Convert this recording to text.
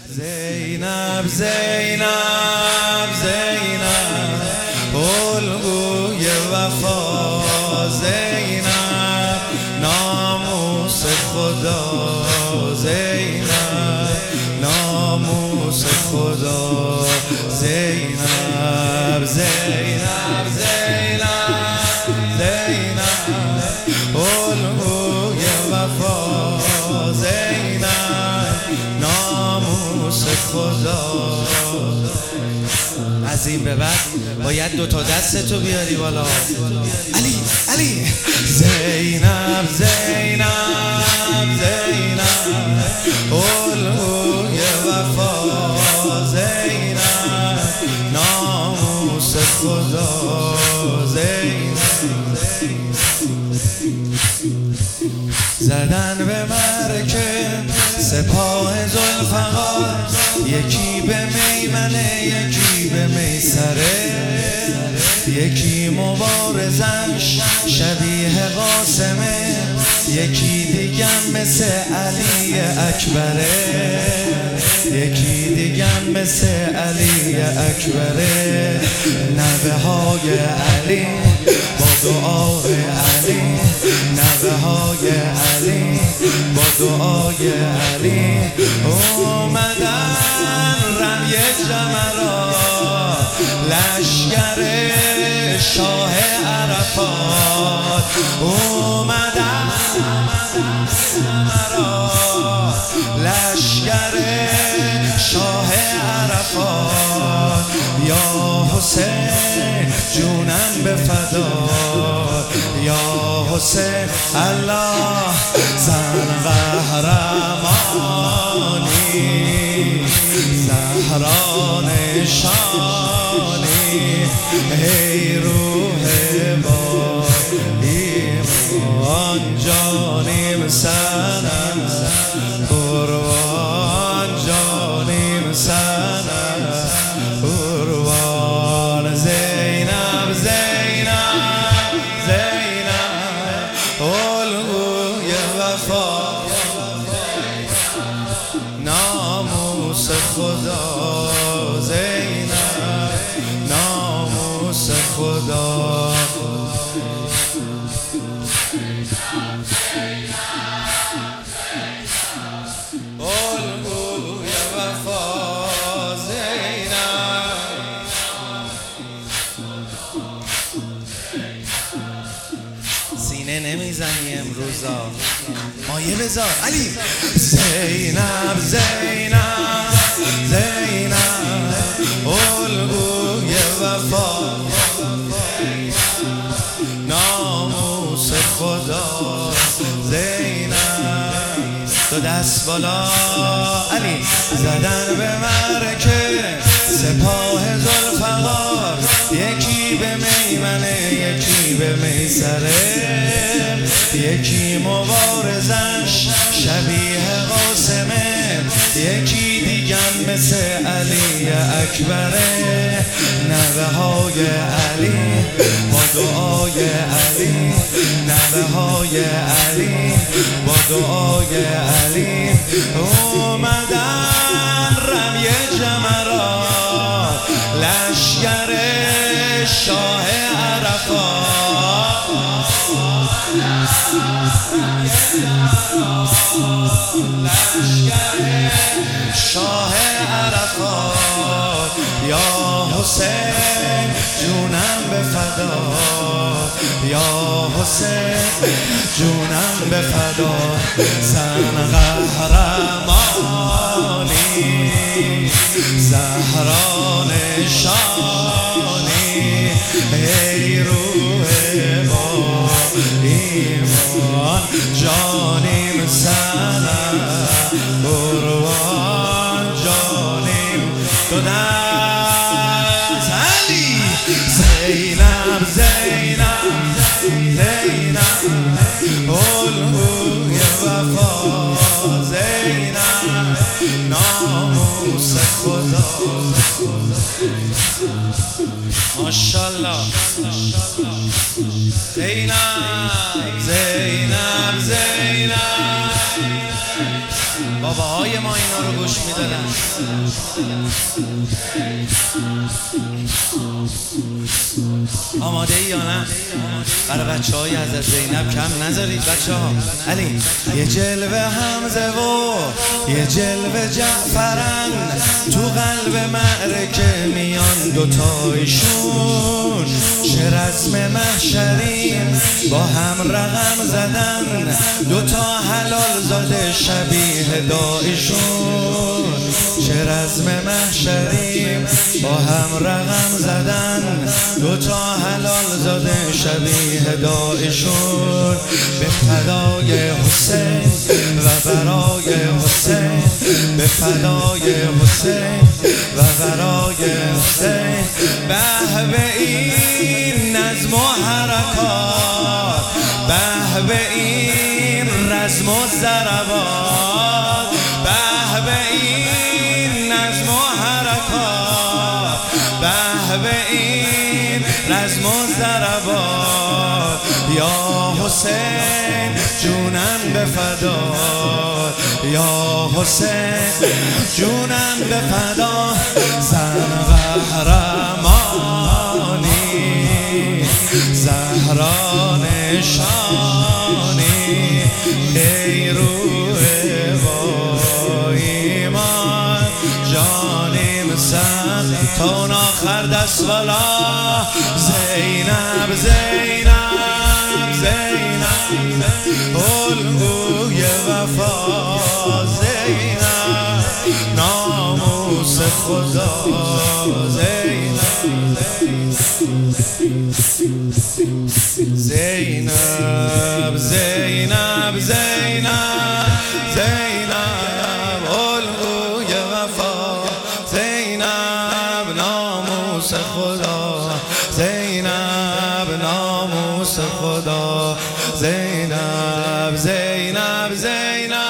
زینب زینب زینب الگوی وفا، زینب ناموس خدا، زینب ناموس خدا، زینب زینب زینب زینب الگوی وفا، زینب ناموس خدا. از این به بعد باید دوتا دستتو بیاری بالا. علی علی زینب زینب زینب الگوی وفا، زینب ناموس خدا، زینب زدن به مرکب سپاه ذوالفقار، یکی به میمنه یکی به میسره، یکی مبارزش شبیه قاسمه، یکی دیگم مثل علی اکبره، یکی دیگم مثل علی اکبره. نوه های علی با دعای علی، نوه های علی با دعای علی اومدن رمی جمرات، لشگر شاه عرفات اومدن جمرات، لشگر شاه عرفات. یا حسین جونم به فدا، یا حسین الله زن قهرمانی، زهرا نشانی، ای روح با ایمان جانیم سنم، قربان جانیم سنم قربان. زینب زینب زینب الگوی وفا، ناموس خدا، زینب ناموس خدا. الگوی وفا، زینب. سینه نمیزنی امروزا، مایه بذار علی. زینب زینب زینب الگوی وفا، ناموس خدا، زینب. دو دست بالا علی. زدن به مرکب سپاه ذوالفقار، یکی به میمنه یکی به میسره، یکی مبارزش شبیه قاسمه، یکی دیگم مثل علی اکبره. نوه های علی با دعای علی، نوه های علی با دعای علی اومدن رمی جمرات، لشگر شاه عرفات، لشگر شاه عرفات. یا حسین جونم به فدا، یا حسین جونم به فدا، زن قهرمانی، زهرا نشانی، ای روح با ایمان جانیم سنم، قربان جانیم. دو دست علی. زینب زینب زینب الگوی وفا، زینب ناموس خدا. ماشاءالله. زینب زینب زینب، باباهای ما اینا رو گوش میدادن. آماده ای یا نه؟ برای بچه های حضرت زینب کم نذارید بچه ها. علی یه جلوه حمزه و یه جلوه جعفرن، تو قلب معرکه میان دوتایشون، چه رزم محشریم با هم رقم زدن، دوتا حلال زاده شبیه دایشون، چه رزم محشریم با هم رقم زدن، دوتا حلال زاده شبیه دایشون، به فدای حسین و برای حسین، به فدای حسین و برای حسین. به این نظم و حرکات، به این رزم و ضربات، به این نظم و حرکات، به این رزم و ضربات. یا حسین جونم به فدا، یا حسین جونم به فدا. زن قهرمانی، زهرا نشانی، ای روح با ایمان، جانیم سن تا آخر دست والا. زینب زینب زینب، الگوی وفا، زینب ناموس خدا. زینب زینب زینب زینب زینب، الگوی وفا، زینب ناموس خدا، زینب ناموس خدا. زینب زینب زینب